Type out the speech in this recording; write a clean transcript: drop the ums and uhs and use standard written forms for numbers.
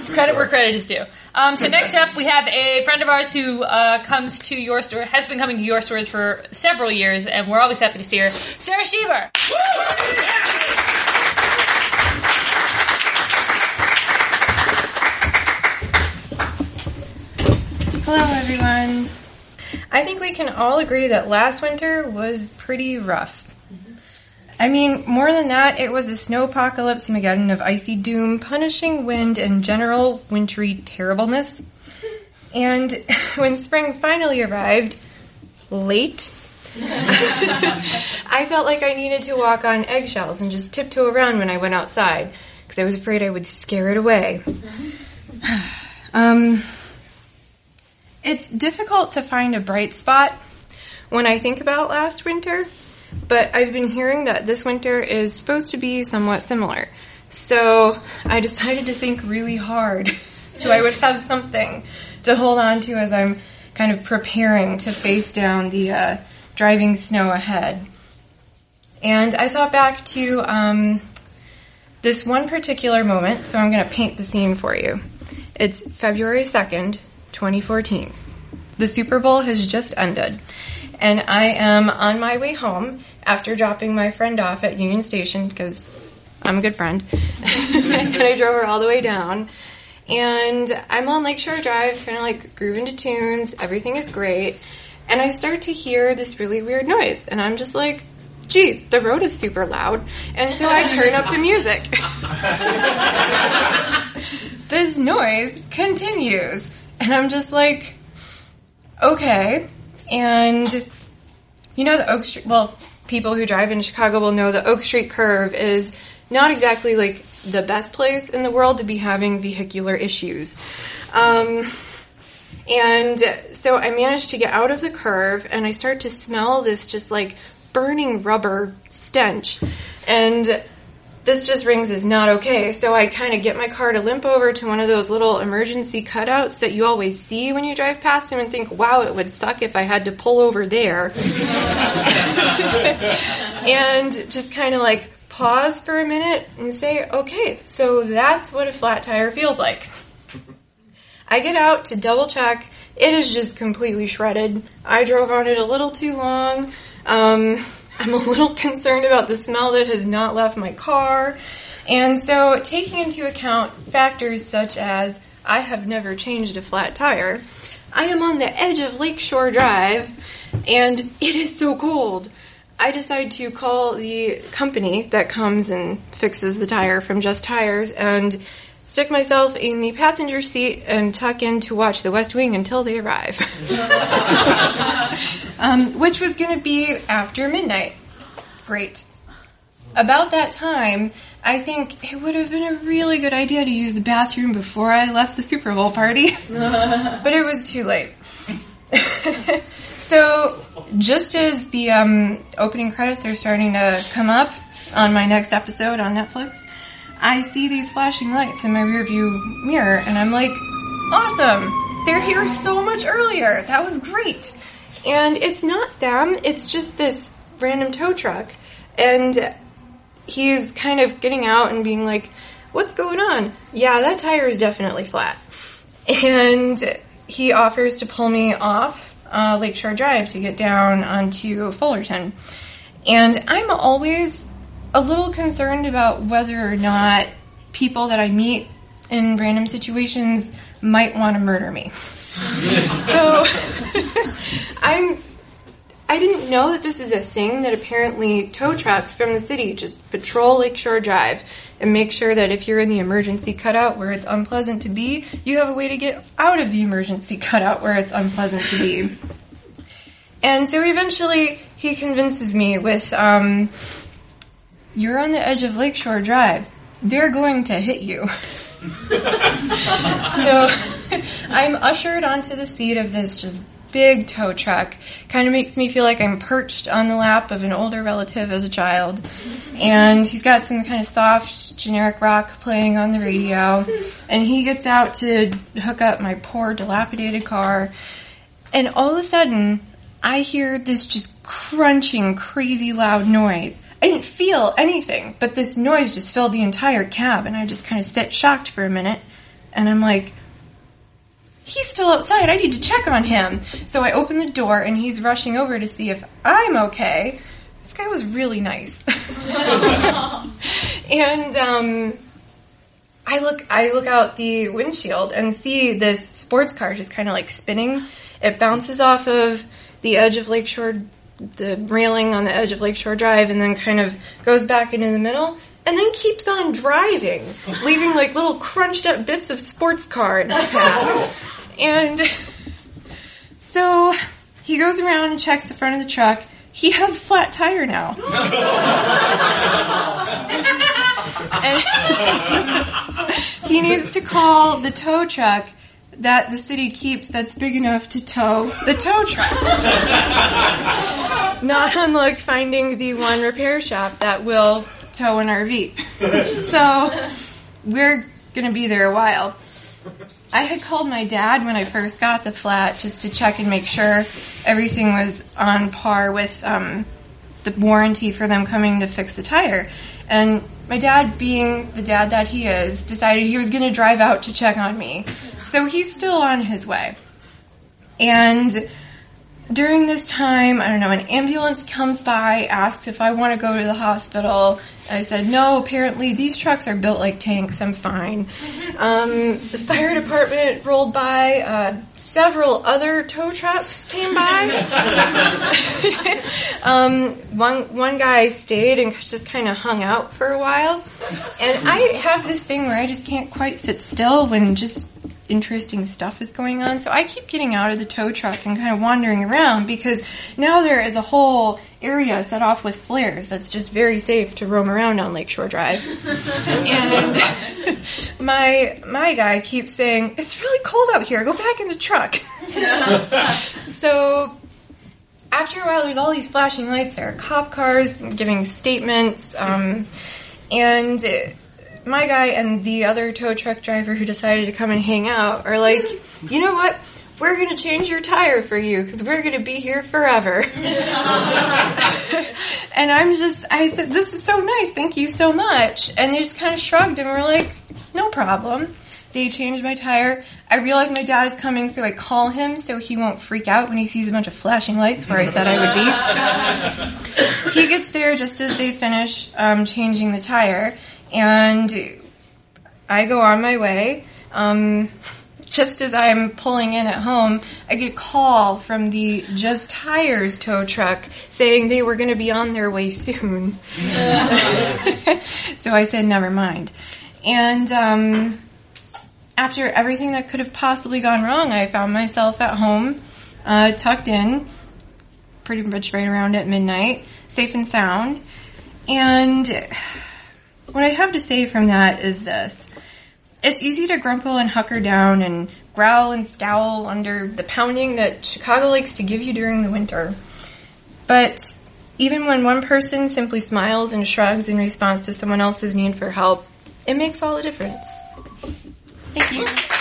Credit where credit is due. So next up, we have a friend of ours who comes to your store, has been coming to your stores for several years, and we're always happy to see her. Sarah Schieber! Hello, everyone. I think we can all agree that last winter was pretty rough. I mean, more than that, it was a snowpocalypse-mageddon of icy doom, punishing wind, and general wintry terribleness. And when spring finally arrived, late, I felt like I needed to walk on eggshells and just tiptoe around when I went outside, because I was afraid I would scare it away. It's difficult to find a bright spot when I think about last winter, but I've been hearing that this winter is supposed to be somewhat similar. So I decided to think really hard so I would have something to hold on to as I'm kind of preparing to face down the driving snow ahead. And I thought back to this one particular moment, so I'm going to paint the scene for you. It's February 2nd, 2014. The Super Bowl has just ended. And I am on my way home after dropping my friend off at Union Station, because I'm a good friend. And I drove her all the way down. And I'm on Lakeshore Drive, kind of like grooving to tunes. Everything is great. And I start to hear this really weird noise. And I'm just like, gee, the road is super loud. And so I turn up the music. This noise continues. And I'm just like, okay. And you know the Oak Street, well, people who drive in Chicago will know the Oak Street curve is not exactly like the best place in the world to be having vehicular issues. And so I managed to get out of the curve and I start to smell this just like burning rubber stench. And this just rings as not okay. So I kind of get my car to limp over to one of those little emergency cutouts that you always see when you drive past them and think, wow, it would suck if I had to pull over there. And just kind of like pause for a minute and say, okay, so that's what a flat tire feels like. I get out to double check. It is just completely shredded. I drove on it a little too long. I'm a little concerned about the smell that has not left my car. And so taking into account factors such as I have never changed a flat tire, I am on the edge of Lakeshore Drive, and it is so cold. I decide to call the company that comes and fixes the tire from Just Tires and stick myself in the passenger seat and tuck in to watch The West Wing until they arrive. Which was going to be after midnight. Great. About that time, I think it would have been a really good idea to use the bathroom before I left the Super Bowl party. But it was too late. So, just as the opening credits are starting to come up on my next episode on Netflix, I see these flashing lights in my rearview mirror, and I'm like, awesome! They're here so much earlier! That was great! And it's not them, it's just this random tow truck. And he's kind of getting out and being like, what's going on? Yeah, that tire is definitely flat. And he offers to pull me off Lakeshore Drive to get down onto Fullerton. And I'm always a little concerned about whether or not people that I meet in random situations might want to murder me. So I didn't know that this is a thing, that apparently tow trucks from the city just patrol Lakeshore Drive and make sure that if you're in the emergency cutout where it's unpleasant to be, you have a way to get out of the emergency cutout where it's unpleasant to be. And so eventually he convinces me with, you're on the edge of Lakeshore Drive. They're going to hit you. So I'm ushered onto the seat of this just big tow truck. Kind of makes me feel like I'm perched on the lap of an older relative as a child. And he's got some kind of soft, generic rock playing on the radio. And he gets out to hook up my poor, dilapidated car. And all of a sudden, I hear this just crunching, crazy loud noise. I didn't feel anything, but this noise just filled the entire cab, and I just kind of sat shocked for a minute. And I'm like, he's still outside. I need to check on him. So I open the door, and he's rushing over to see if I'm okay. This guy was really nice. And I look out the windshield and see this sports car just kind of like spinning. It bounces off of the edge of Lakeshore, the railing on the edge of Lakeshore Drive, and then kind of goes back into the middle, and then keeps on driving, leaving like little crunched up bits of sports car in his path. And so he goes around and checks the front of the truck. He has a flat tire now. And he needs to call the tow truck that the city keeps that's big enough to tow the tow truck. Not unlike finding the one repair shop that will tow an RV. So we're going to be there a while. I had called my dad when I first got the flat just to check and make sure everything was on par with the warranty for them coming to fix the tire. And my dad, being the dad that he is, decided he was going to drive out to check on me. So he's still on his way. And during this time, I don't know, an ambulance comes by, asks if I want to go to the hospital. I said, no, apparently these trucks are built like tanks, I'm fine. The fire department rolled by, several other tow trucks came by. One guy stayed and just kind of hung out for a while. And I have this thing where I just can't quite sit still when just interesting stuff is going on. So I keep getting out of the tow truck and kind of wandering around because now there is a whole area set off with flares that's just very safe to roam around on Lakeshore Drive. And my guy keeps saying, it's really cold out here, go back in the truck. So after a while there's all these flashing lights, there are cop cars giving statements, and my guy and the other tow truck driver who decided to come and hang out are like, you know what? We're going to change your tire for you because we're going to be here forever. And I said, this is so nice. Thank you so much. And they just kind of shrugged and were like, no problem. They changed my tire. I realized my dad is coming, so I call him so he won't freak out when he sees a bunch of flashing lights where I said I would be. He gets there just as they finish changing the tire. And I go on my way. Just as I'm pulling in at home, I get a call from the Just Tires tow truck saying they were going to be on their way soon. So I said, never mind. And after everything that could have possibly gone wrong, I found myself at home, tucked in, pretty much right around at midnight, safe and sound. And what I have to say from that is this. It's easy to grumble and hunker down and growl and scowl under the pounding that Chicago likes to give you during the winter. But even when one person simply smiles and shrugs in response to someone else's need for help, it makes all the difference. Thank you.